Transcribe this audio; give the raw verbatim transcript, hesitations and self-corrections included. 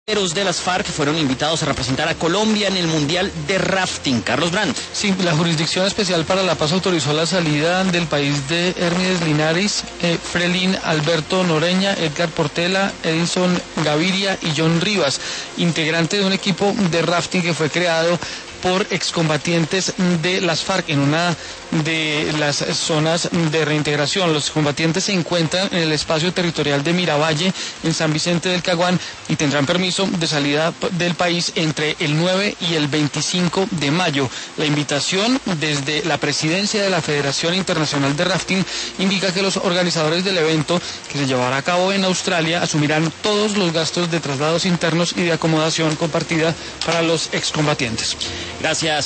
de las FARC fueron invitados a representar a Colombia en el Mundial de Rafting. Carlos Brandt. Sí, la Jurisdicción Especial para la Paz autorizó la salida del país de Hermídez Linares, eh, Frelín Alberto Noreña, Edgar Portela, Edinson Gaviria y John Rivas, integrante de un equipo de rafting que fue creado por excombatientes de las FARC en una de las zonas de reintegración. Los combatientes se encuentran en el espacio territorial de Miravalle, en San Vicente del Caguán, y tendrán permiso de salida del país entre el nueve y el veinticinco de mayo. La invitación desde la presidencia de la Federación Internacional de Rafting indica que los organizadores del evento, que se llevará a cabo en Australia, asumirán todos los gastos de traslados internos y de acomodación compartida para los excombatientes. Gracias.